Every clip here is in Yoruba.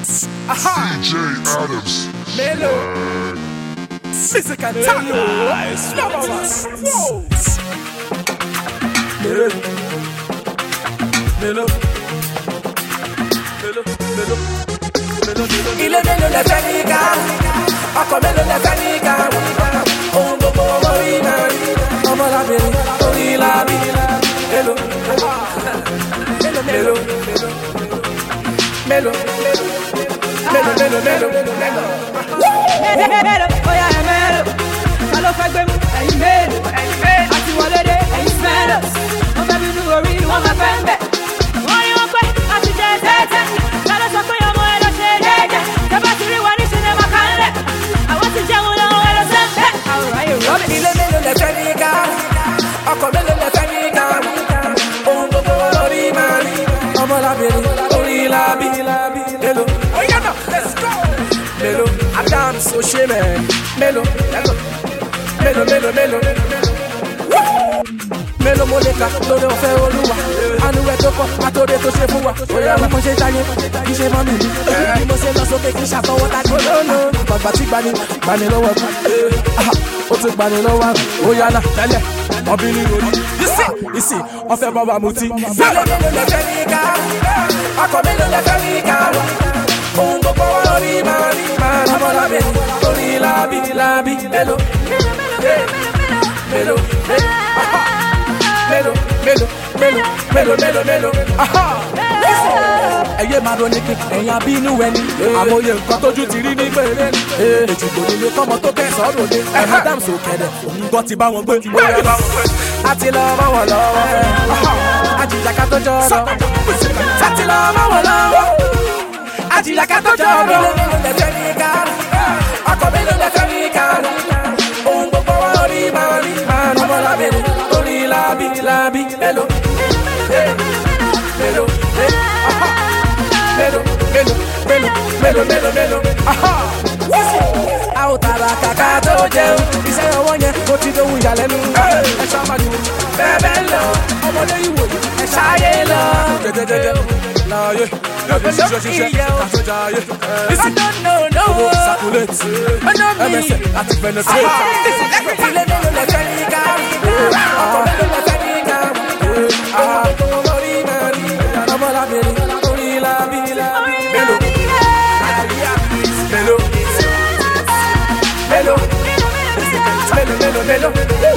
DJ Adams. Melo. Physical talent. Number one. Whoa. Melo. Melo. Melo. Melo. Ilé mélòó lẹ fẹ́ ní ká, ọkọ̀ mélòó lẹ fẹ́ ní ká, ohun gbogbo ọmọ rí náà rí, ọmọ lábẹ́rẹ́ orí lábí, mélòó, mélòó, mélòó, mélòó, mélòó, mélòó, mélòó, oya ẹ mélòó, ta ló fẹ́ gbé mú ẹ̀yin mélòó, àti wọlé dé ẹ̀yin mélòó, wọ́n fẹ́ bínú orí wọ́n fẹ́ fẹ́ ń bẹ̀, wọ́n rí wọn pé àti jẹ tẹ́tẹ́, ta ló sọ pé ọmọ ẹ lọ ṣe déédéé, tẹ́bá ti rí wa ní sinimá kanlẹ̀, àwọn ti jẹun lọ́wọ́ ẹ lọ sẹ́ńtẹ́, àwòrán yìí rọ́bì. Ilé mélòó lẹ fẹ́ ní ká, ọkọ̀ mélòó lẹ fẹ́ ní ká, ohun gbogbo orí máa rí, ọmọ lábẹ́rẹ́ orí lábí, mélòó, oya náà, let's go. Mélòó, Adams Osheme, mélòó, mélòó, mélòó, mélòó, mélòó mo lè kà lórí ọ̀fẹ́ Olúwa, àánú ẹ̀ tó pọ̀ àtòrè tó ṣe fún wa. Oya bí mo ṣe jáyé kì í ṣe mọ́ mi ní, bí mo ṣe lọ sókè kì í ṣàtọwọ́ tá kò lónà. Bàbá tí gbani lọ́wọ́ kú, ó ti gbani lọ́wọ́ àrùn. Oya náà tẹ́lẹ̀ ọbí ní orí. Ìsì ọ̀fẹ́ bàbá mu ti. Mélòó mélòó lẹ fẹ́ ní ká, ọkọ̀ mélòó lẹ fẹ́ ní ká, ohun gbogbo orí máa rí, ọmọ lábẹ́ orí lábí, mélòó, mélòó, mélòó, ẹyẹ máa ronú kí ẹ̀yin abínú ẹni àmọye nǹkan tójú ti rí ní gbèrè èjìgbò nílé kọ́mọ tó kẹsàn-án ròde Adams òkèdè òun gbọ́ ti bá wọn gbé àti lọ mọ́ wọn lọ́wọ́ àjìjàká tó jọ lọ àti lọ mọ́ wọn lọ́wọ́ àjìjàká tó jọ lọ. Mélòó lẹ fẹ́ ní ká, ọkọ̀ mélòó lẹ fẹ́ ní ká, ohun gbogbo wa orí máa rí, ọmọ lábẹ́rẹ́ orí lábí, mélòó, mélòó, mélòó, a ó tara kàkà tó jẹun, iṣẹ́ ọwọ́ yẹn ó ti dohun ìyàlẹ́nu. Ẹ ṣàmàlù bẹ́ẹ̀ lọ, ọmọdé ìwò ẹ ṣáyé lọ. Jẹjẹjẹjẹ láàyè, ẹbí ṣiṣẹ́ àtọ́jà ayé. Owó sàkúlẹ̀tì, ẹmẹsẹ̀ àti fẹ̀nẹ̀sẹ̀. Ilé mélòó lẹ fẹ́ ní ká, ọkọ̀ mélòó lẹ fẹ́ ní ká, orí máa rí, ọmọ lábẹ́rẹ́ orí lábí, mélòó. Mélòó.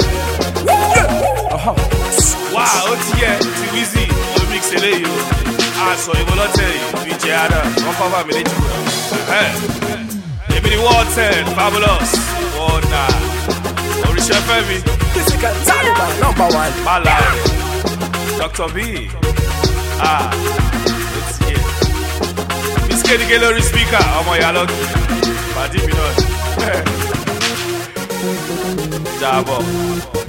Wow, ó ti yẹ ti Wizzy ló mix eléyìí o. Aṣọ ìwọ lọ́tẹ̀ yìí DJ Adams wọ́n kọ́ bá mi léjì. Èmi ni World 10 Fabulous Wọ́nà oríṣẹ́ fẹ́mi. Physical talent number one. Mala Dr. B. Ó ti yẹ. Miss Kédìgé lórí speaker ọmọ ìyá lọ́gì. Pàdé mi náà. Jàbọ̀.